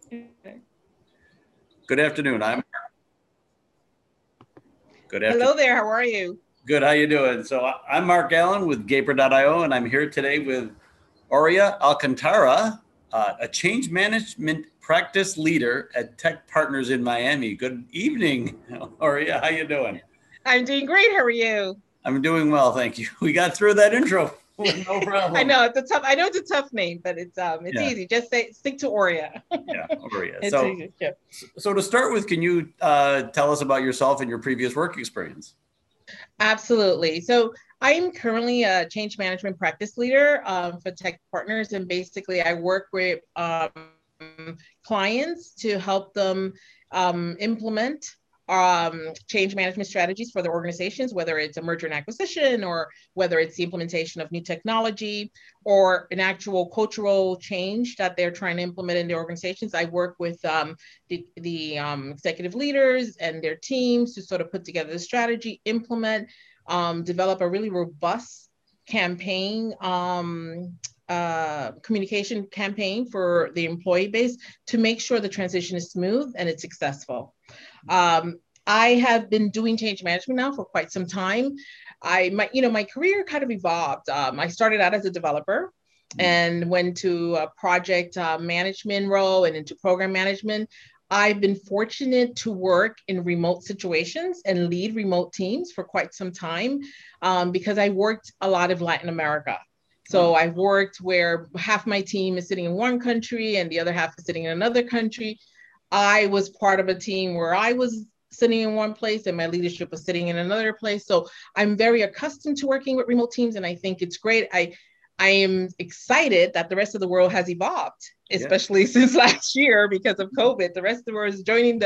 Good afternoon. Good afternoon. Hello there. How are you? Good. How you doing? I'm Mark Allen with Gaper.io, and I'm here today with Aurea Alcantara, a change management practice leader at Tech Partners in Miami. Good evening, Aurea. How you doing? I'm doing great. How are you? I'm doing well, thank you. We got through that intro with no I problem. know it's a tough. I know it's a tough name, but it's Yeah, easy. Just say stick to Oria. yeah, Aurea. It's easy. Yeah. So to start with, can you tell us about yourself and your previous work experience? Absolutely. So I'm currently a change management practice leader for Tech Partners, and basically I work with clients to help them implement change management strategies for their organizations, whether it's a merger and acquisition or whether it's the implementation of new technology or an actual cultural change that they're trying to implement in their organizations. I work with the executive leaders and their teams to sort of put together the strategy, implement, develop a really robust campaign communication campaign for the employee base to make sure the transition is smooth and it's successful. I have been doing change management now for quite some time. My career kind of evolved. I started out as a developer and went to a project management role and into program management. I've been fortunate to work in remote situations and lead remote teams for quite some time because I worked a lot of Latin America. So Oh, I've worked where half my team is sitting in one country and the other half is sitting in another country. I was part of a team where I was sitting in one place and my leadership was sitting in another place. So I'm very accustomed to working with remote teams and I think it's great. I am excited that the rest of the world has evolved, yeah. especially since last year because of COVID. The rest of the world is joining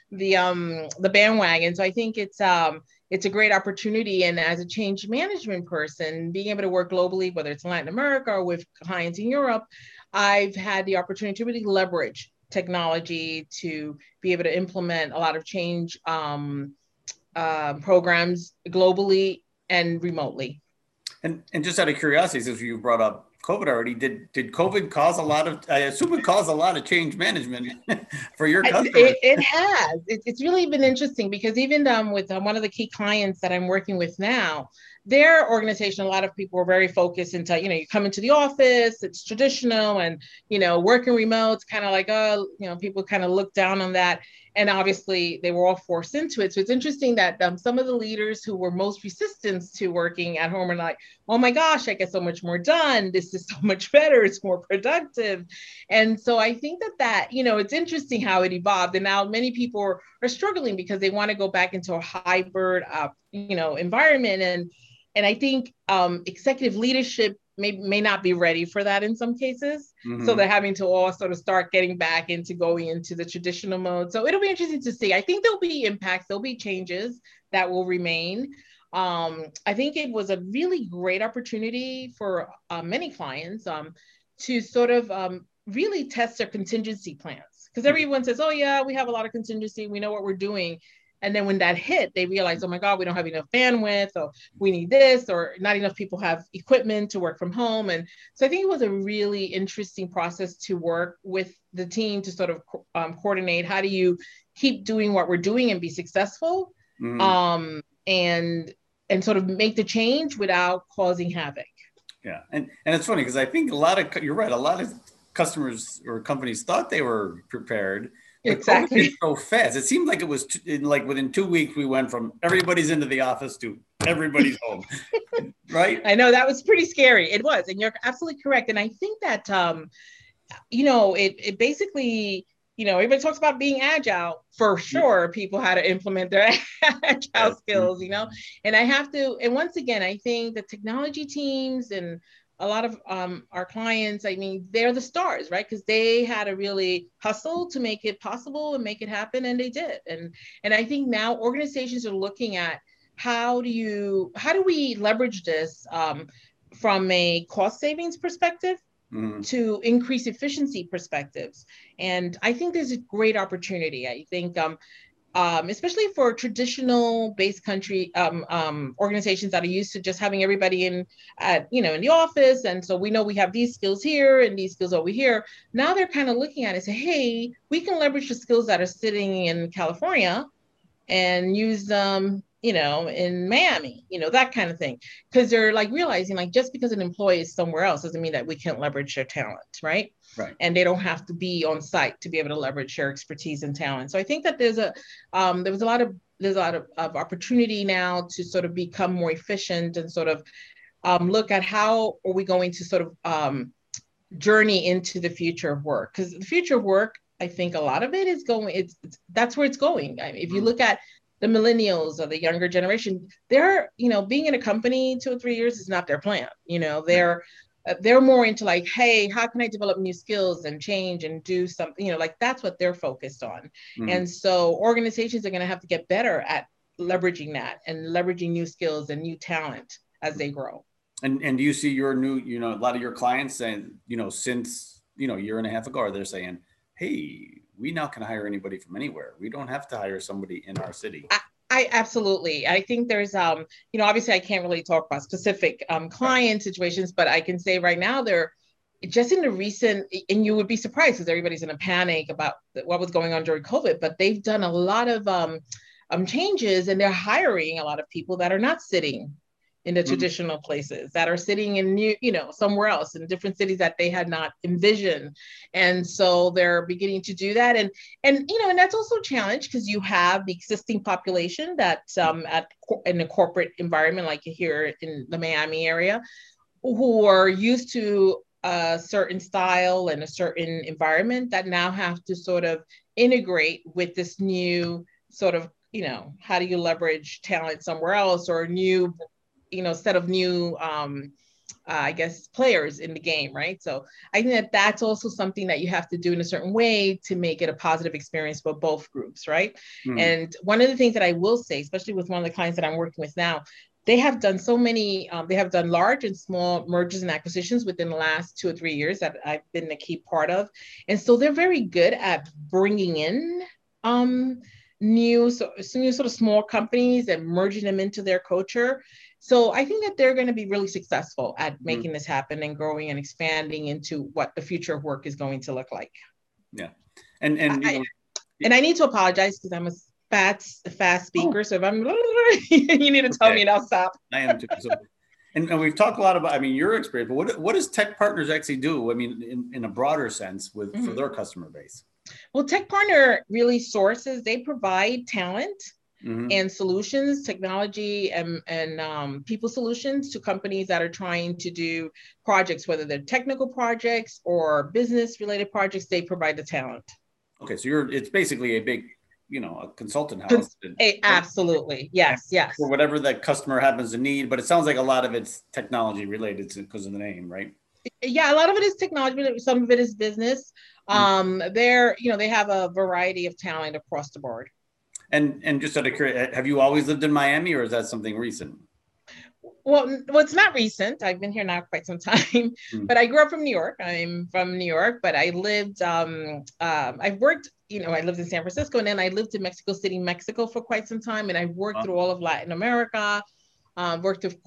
the bandwagon. So I think it's a great opportunity. And as a change management person, being able to work globally, whether it's in Latin America or with clients in Europe, I've had the opportunity to really leverage technology to be able to implement a lot of change programs globally and remotely. And just out of curiosity, since you brought up COVID already, did COVID cause a lot of? I assume it caused a lot of change management for your customers. It has. It's really been interesting because even with one of the key clients that I'm working with now, their organization, a lot of people were very focused into, you come into the office, it's traditional and, working remote, it's kind of like, oh, people kind of look down on that. And obviously they were all forced into it. So it's interesting that some of the leaders who were most resistant to working at home are like, oh my gosh, I get so much more done. This is so much better. It's more productive. And so I think it's interesting how it evolved. And now many people are struggling because they want to go back into a hybrid, environment. And I think executive leadership may not be ready for that in some cases. So Hmm. they're having to all sort of start getting back into going into the traditional mode. So it'll be interesting to see. I think there'll be impacts, there'll be changes that will remain. I think it was a really great opportunity for many clients to sort of really test their contingency plans because everyone says, oh yeah, we have a lot of contingency, we know what we're doing. And then when that hit, they realize, oh my God, we don't have enough bandwidth, or we need this, or not enough people have equipment to work from home. And so I think it was a really interesting process to work with the team to sort of coordinate how do you keep doing what we're doing and be successful, Hmm. and sort of make the change without causing havoc. Yeah, and it's funny because I think a lot of you're right. A lot of customers or companies thought they were prepared, but COVID hit Exactly. so fast. It seemed like it was like within 2 weeks we went from everybody's into the office to everybody's home, right? I know that was pretty scary. It was, and you're absolutely correct. And I think that it basically, everybody talks about being agile. For sure, people had to implement their agile Yes. skills, And I have to, and once again, I think the technology teams and a lot of our clients, I mean, they're the stars, right? Because they had to really hustle to make it possible and make it happen, and they did. And I think now organizations are looking at how do we leverage this from a cost savings perspective Mhm. to increase efficiency perspectives. And I think there's a great opportunity. I think especially for traditional based country organizations that are used to just having everybody in in the office. And so we know we have these skills here and these skills over here. Now they're kind of looking at it and say, hey, we can leverage the skills that are sitting in California and use them, in Miami, that kind of thing. Because they're like realizing like just because an employee is somewhere else doesn't mean that we can't leverage their talent, right? Right. And they don't have to be on site to be able to leverage their expertise and talent. So I think that there's a lot of opportunity now to sort of become more efficient and sort of look at how are we going to sort of journey into the future of work, because the future of work, I think a lot of it is going, it's that's where it's going. I mean, if you look at the millennials or the younger generation, they're, being in a company 2 or 3 years is not their plan. They're more into like, hey, how can I develop new skills and change and do something, like that's what they're focused on. Mm-hmm. And so organizations are going to have to get better at leveraging that and leveraging new skills and new talent as they grow. And do you see your new, a lot of your clients saying, since, a year and a half ago, they're saying, hey, we now can hire anybody from anywhere. We don't have to hire somebody in our city. I absolutely. I think there's, obviously I can't really talk about specific client situations, but I can say right now they're just in the recent, and you would be surprised because everybody's in a panic about what was going on during COVID, but they've done a lot of changes and they're hiring a lot of people that are not sitting in the traditional places, that are sitting in new, somewhere else in different cities that they had not envisioned. And so they're beginning to do that. And that's also a challenge because you have the existing population that's in a corporate environment, like here in the Miami area, who are used to a certain style and a certain environment that now have to sort of integrate with this new sort of, how do you leverage talent somewhere else, or new set of new, I guess, players in the game, right? So I think that that's also something that you have to do in a certain way to make it a positive experience for both groups, right? And one of the things that I will say, especially with one of the clients that I'm working with now, they have done so many, they have done large and small mergers and acquisitions within the last 2 or 3 years that I've been a key part of. And so they're very good at bringing in new sort of small companies and merging them into their culture. So I think that they're going to be really successful at making this happen and growing and expanding into what the future of work is going to look like. Yeah. And I need to apologize because I'm a fast speaker. So if I'm, you need to tell me and I'll stop. I am too. So, and we've talked a lot about, your experience, but what does Tech Partners actually do? In a broader sense for their customer base? Well, Tech Partner really sources, they provide talent and solutions, technology and people solutions to companies that are trying to do projects, whether they're technical projects or business related projects. They provide the talent. Okay, so it's basically a big, a consultant house. Absolutely, yes. For whatever that customer happens to need, but it sounds like a lot of it's technology related because of the name, right? Yeah, a lot of it is technology. Some of it is business. They have a variety of talent across the board. And just out of curiosity, have you always lived in Miami, or is that something recent? Well, it's not recent. I've been here now quite some time, but I grew up from New York. I'm from New York, but I lived, I've worked, I lived in San Francisco, and then I lived in Mexico City, Mexico for quite some time. And I worked through all of Latin America, worked with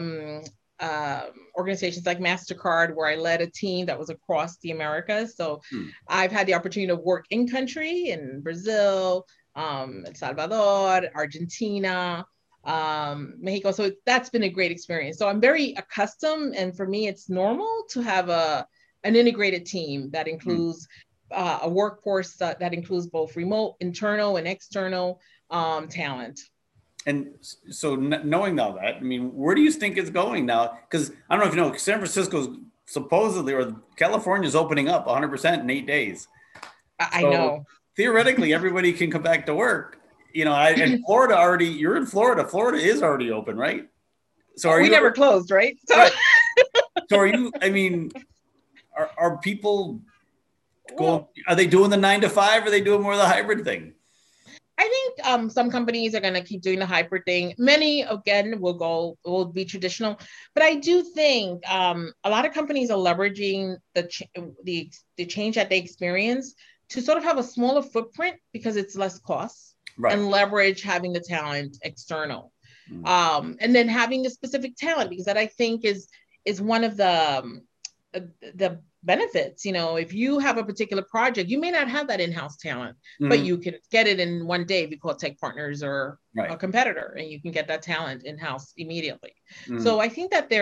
organizations like MasterCard, where I led a team that was across the Americas. So I've had the opportunity to work in country in Brazil, El Salvador, Argentina, Mexico. So that's been a great experience. So I'm very accustomed, and for me, it's normal to have an integrated team that includes a workforce that includes both remote, internal, and external talent. And so knowing all that, where do you think it's going now? Because I don't know if you know, San Francisco's supposedly, or California's opening up 100% in 8 days. I know. Theoretically, everybody can come back to work. And Florida you're in Florida. Florida is already open, right? So we never closed, right? So, right. So are you, are people going, are they doing the 9 to 5? Or are they doing more of the hybrid thing? I think some companies are going to keep doing the hybrid thing. Many, again, will be traditional. But I do think a lot of companies are leveraging the change that they experience to sort of have a smaller footprint because it's less cost. Right. and leverage having the talent external. Mm. And then having the specific talent, because that I think is one of the benefits. You know, if you have a particular project, you may not have that in-house talent, but Mm. you can get it in one day if you call Tech Partners or Right. a competitor, and you can get that talent in-house immediately. Mm. So I think that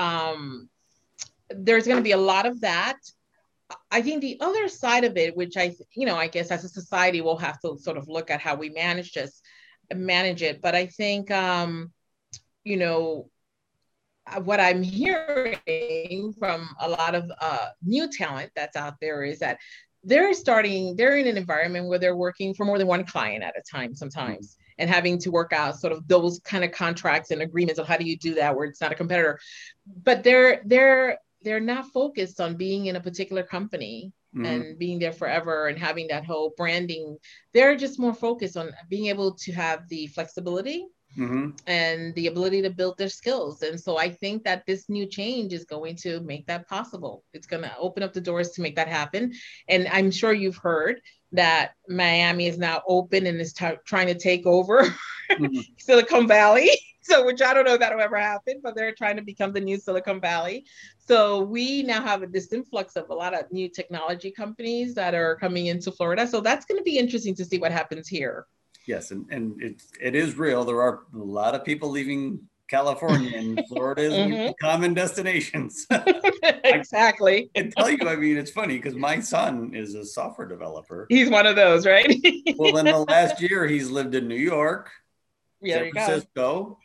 there's going to be a lot of that. I think the other side of it, which I guess as a society, we'll have to sort of look at how we manage it. But I think, you know, what I'm hearing from a lot of new talent that's out there is that they're in an environment where they're working for more than one client at a time sometimes, and having to work out sort of those kind of contracts and agreements of how do you do that where it's not a competitor. But they're not focused on being in a particular company and being there forever and having that whole branding. They're just more focused on being able to have the flexibility and the ability to build their skills. And so I think that this new change is going to make that possible. It's going to open up the doors to make that happen. And I'm sure you've heard that Miami is now open and is trying to take over Silicon Valley. So, which I don't know if that'll ever happen, but they're trying to become the new Silicon Valley. So we now have this influx of a lot of new technology companies that are coming into Florida. So that's going to be interesting to see what happens here. Yes, and it is real. There are a lot of people leaving California, and Florida is one of the common destinations. Exactly. I can tell you, I mean, it's funny because my son is a software developer. He's one of those, right? Well, in the last year, he's lived in New York, San Francisco,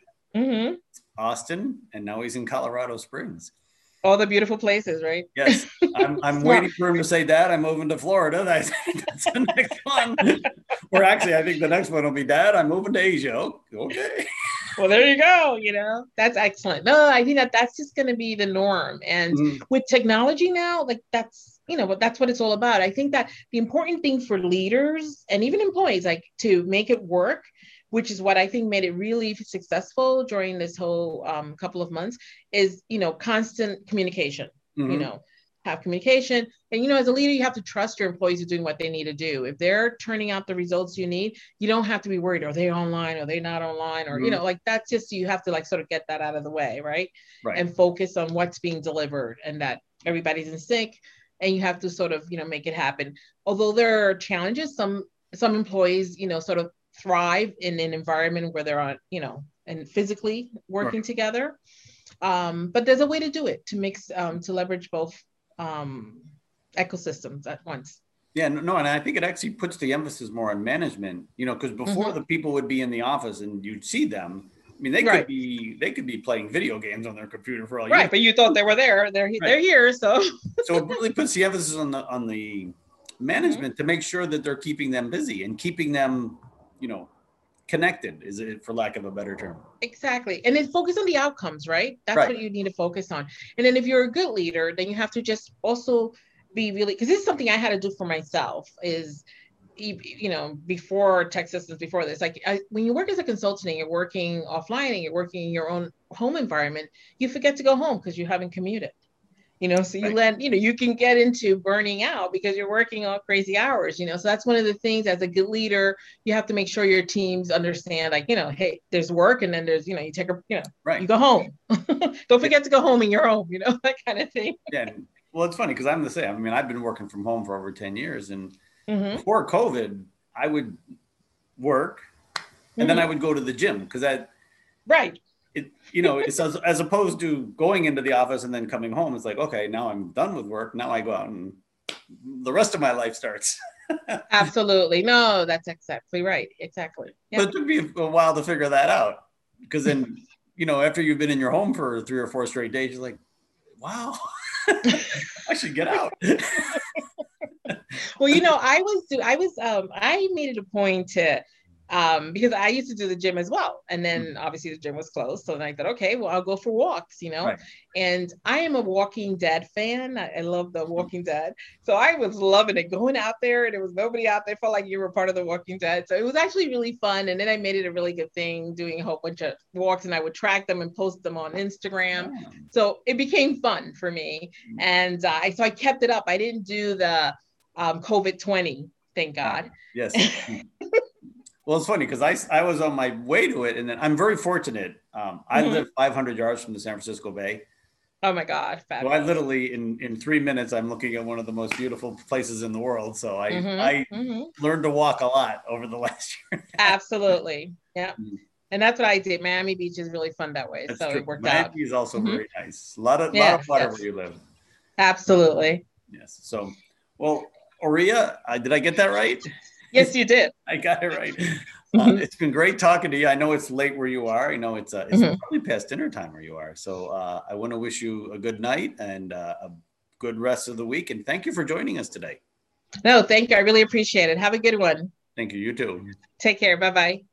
Austin, and now he's in Colorado Springs. All the beautiful places, right? Yes. I'm waiting for him to say, Dad, I'm moving to Florida. That's the next one. Or actually, I think the next one will be, Dad, I'm moving to Asia. Okay. Well, there you go. You know, that's excellent. No, I think that's just going to be the norm. And with technology now, like that's what it's all about. I think that the important thing for leaders and even employees, like to make it work, which is what I think made it really successful during this whole couple of months, is, constant communication, have communication. And, as a leader, you have to trust your employees are doing what they need to do. If they're turning out the results you need, you don't have to be worried, are they online? Are they not online? Or, like that's just, you have to like sort of get that out of the way, right? And focus on what's being delivered and that everybody's in sync, and you have to sort of, make it happen. Although there are challenges, some employees, sort of thrive in an environment where they're on, and physically working together. But there's a way to do it to mix, to leverage both ecosystems at once. Yeah, no, and I think it actually puts the emphasis more on management, because before the people would be in the office and you'd see them. I mean, they could be playing video games on their computer for all you know. But you thought they were there. They're here, so it really puts the emphasis on the management to make sure that they're keeping them busy and keeping them, connected, is it, for lack of a better term. Exactly. And then focus on the outcomes, right? That's what you need to focus on. And then if you're a good leader, then you have to just also be really, because this is something I had to do for myself, is, before Tech Systems, before this, like when you work as a consultant and you're working offline and you're working in your own home environment, you forget to go home because you haven't commuted. So you can get into burning out because you're working all crazy hours, so that's one of the things as a good leader, you have to make sure your teams understand, like, hey, there's work and then there's, you take you go home. Don't forget to go home in your home, that kind of thing. Yeah. Well, it's funny because I'm the same. I mean, I've been working from home for over 10 years and before COVID, I would work and then I would go to the gym because it's as opposed to going into the office and then coming home. It's like, okay, now I'm done with work. Now I go out and the rest of my life starts. Absolutely. No, that's exactly right. Exactly. Yeah. But it took me a while to figure that out because then, after you've been in your home for 3 or 4 straight days, you're like, wow, I should get out. Well, I made it a point to, because I used to do the gym as well. And then obviously the gym was closed. So then I thought, okay, well, I'll go for walks, and I am a Walking Dead fan. I love the Walking Dead. So I was loving it, going out there and there was nobody out there. Felt like you were part of the Walking Dead. So it was actually really fun. And then I made it a really good thing, doing a whole bunch of walks, and I would track them and post them on Instagram. Oh. So it became fun for me. And so I kept it up. I didn't do the COVID-20, thank God. Yes. Well, it's funny because I was on my way to it, and then I'm very fortunate. I live 500 yards from the San Francisco Bay. Oh my God, So I fabulous. literally in 3 minutes I'm looking at one of the most beautiful places in the world. So I Hmm. learned to walk a lot over the last year. Absolutely. Yeah. And that's what I did. Miami Beach is really fun that way. That's So true. it worked Miami out. is also Hmm. very nice. A lot of Yes, water where yes, you live. absolutely. Yes. So, well, Aurea, did I get that right? Yes, you did. I got it right. Hmm. It's been great talking to you. I know it's late where you are. I know it's Hmm. probably past dinner time where you are. So I want to wish you a good night and a good rest of the week. And thank you for joining us today. No, thank you. I really appreciate it. Have a good one. Thank you. You too. Take care. Bye bye.